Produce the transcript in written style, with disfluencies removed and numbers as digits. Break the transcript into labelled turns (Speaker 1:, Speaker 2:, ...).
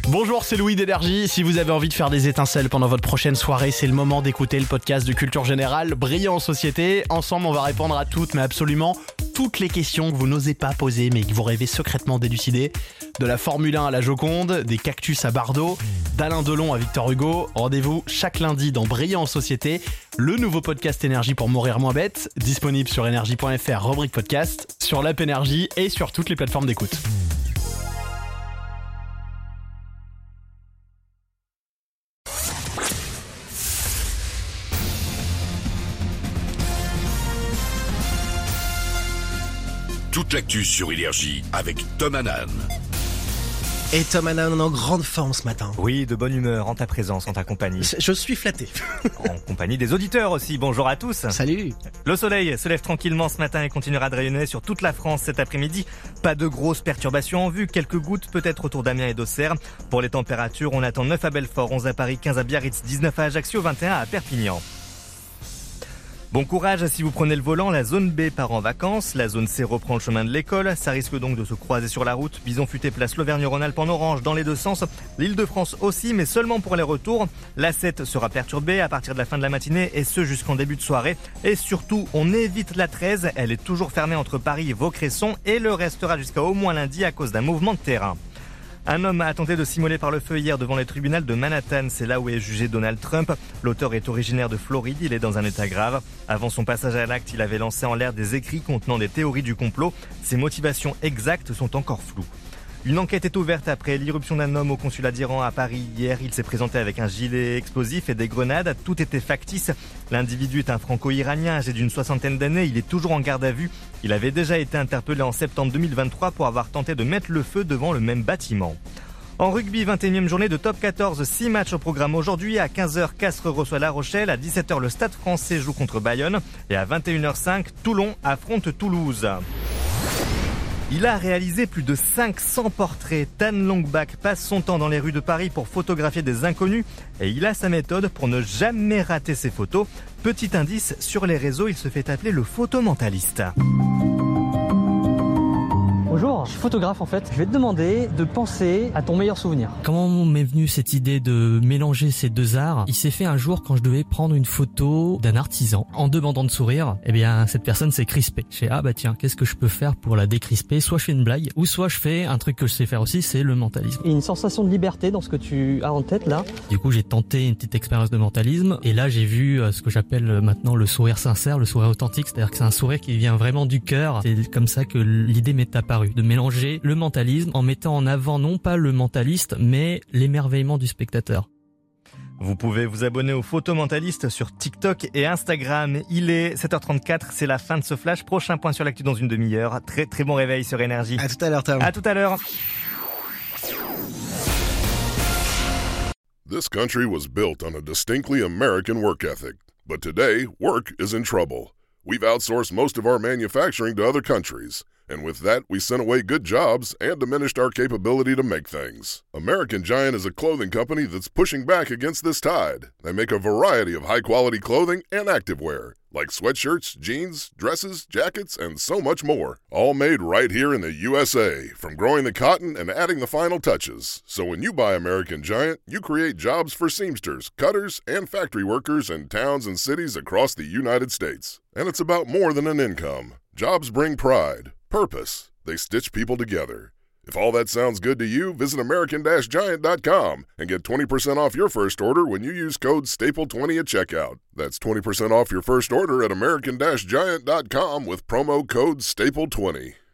Speaker 1: Bonjour, c'est Louis d'Énergie. Si vous avez envie de faire des étincelles pendant votre prochaine soirée, c'est le moment d'écouter le podcast de Culture Générale, Brillant en Société. Ensemble, on va répondre à toutes, mais absolument toutes les questions que vous n'osez pas poser, mais que vous rêvez secrètement d'élucider. De la Formule 1 à la Joconde, des cactus à Bardot, d'Alain Delon à Victor Hugo. Rendez-vous chaque lundi dans Brillant en Société, le nouveau podcast Énergie pour mourir moins bête, disponible sur énergie.fr, rubrique podcast, sur l'app Énergie et sur toutes les plateformes d'écoute.
Speaker 2: Toute l'actu sur Énergie avec Tom Hanan.
Speaker 3: Et Tom Hanan en grande forme ce matin.
Speaker 4: Oui, de bonne humeur en ta présence, en ta compagnie.
Speaker 3: Je suis flatté.
Speaker 4: En compagnie des auditeurs aussi, bonjour à tous.
Speaker 3: Salut.
Speaker 4: Le soleil se lève tranquillement ce matin et continuera de rayonner sur toute la France cet après-midi. Pas de grosses perturbations en vue, quelques gouttes peut-être autour d'Amiens et d'Auxerre. Pour les températures, on attend 9 à Belfort, 11 à Paris, 15 à Biarritz, 19 à Ajaccio, 21 à Perpignan. Bon courage si vous prenez le volant, la zone B part en vacances, la zone C reprend le chemin de l'école, ça risque donc de se croiser sur la route. Bison futé place l'Auvergne-Rhône-Alpes en orange dans les deux sens, l'Île-de-France aussi mais seulement pour les retours. La 7 sera perturbée à partir de la fin de la matinée et ce jusqu'en début de soirée. Et surtout, on évite la 13, elle est toujours fermée entre Paris et Vaucresson et le restera jusqu'à au moins lundi à cause d'un mouvement de terrain. Un homme a tenté de s'immoler par le feu hier devant les tribunaux de Manhattan. C'est là où est jugé Donald Trump. L'auteur est originaire de Floride. Il est dans un état grave. Avant son passage à l'acte, il avait lancé en l'air des écrits contenant des théories du complot. Ses motivations exactes sont encore floues. Une enquête est ouverte après l'irruption d'un homme au consulat d'Iran à Paris hier. Il s'est présenté avec un gilet explosif et des grenades. Tout était factice. L'individu est un franco-iranien âgé d'une 60aine d'années. Il est toujours en garde à vue. Il avait déjà été interpellé en septembre 2023 pour avoir tenté de mettre le feu devant le même bâtiment. En rugby, 21e journée de top 14, 6 matchs au programme aujourd'hui. À 15h, Castres reçoit La Rochelle. À 17h, le Stade français joue contre Bayonne. Et à 21h05, Toulon affronte Toulouse. Il a réalisé plus de 500 portraits. Tan Longbach passe son temps dans les rues de Paris pour photographier des inconnus et il a sa méthode pour ne jamais rater ses photos. Petit indice, sur les réseaux, il se fait appeler le photomentaliste.
Speaker 5: Bonjour, je suis photographe en fait. Je vais te demander de penser à ton meilleur souvenir.
Speaker 6: Comment m'est venue cette idée de mélanger ces deux arts? Il s'est fait un jour quand je devais prendre une photo d'un artisan. En demandant de sourire, eh bien cette personne s'est crispée. Je fais tiens, qu'est-ce que je peux faire pour la décrisper? Soit je fais une blague, ou soit je fais un truc que je sais faire aussi, c'est le mentalisme.
Speaker 5: Il y a une sensation de liberté dans ce que tu as en tête là.
Speaker 6: Du coup j'ai tenté une petite expérience de mentalisme et là j'ai vu ce que j'appelle maintenant le sourire sincère, le sourire authentique. C'est-à-dire que c'est un sourire qui vient vraiment du cœur. C'est comme ça que l'idée m'est apparue, de mélanger le mentalisme en mettant en avant non pas le mentaliste mais l'émerveillement du spectateur.
Speaker 4: Vous pouvez vous abonner au Photomentaliste sur TikTok et Instagram. Il est 7h34, c'est la fin de ce flash. Prochain point sur l'actu dans une demi-heure. Très très bon réveil sur Énergie.
Speaker 3: À tout à l'heure, Tom.
Speaker 4: À tout à l'heure.
Speaker 7: This country was built on a distinctly American work ethic. But today, work is in trouble. We've outsourced most of our manufacturing to other countries. And with that, we sent away good jobs and diminished our capability to make things. American Giant is a clothing company that's pushing back against this tide. They make a variety of high-quality clothing and activewear, like sweatshirts, jeans, dresses, jackets, and so much more. All made right here in the USA, from growing the cotton and adding the final touches. So when you buy American Giant, you create jobs for seamsters, cutters, and factory workers in towns and cities across the United States. And it's about more than an income. Jobs bring pride. Purpose. They stitch people together. If all that sounds good to you, visit American-Giant.com and get 20% off your first order when you use code STAPLE20 at checkout. That's 20% off your first order at American-Giant.com with promo code STAPLE20.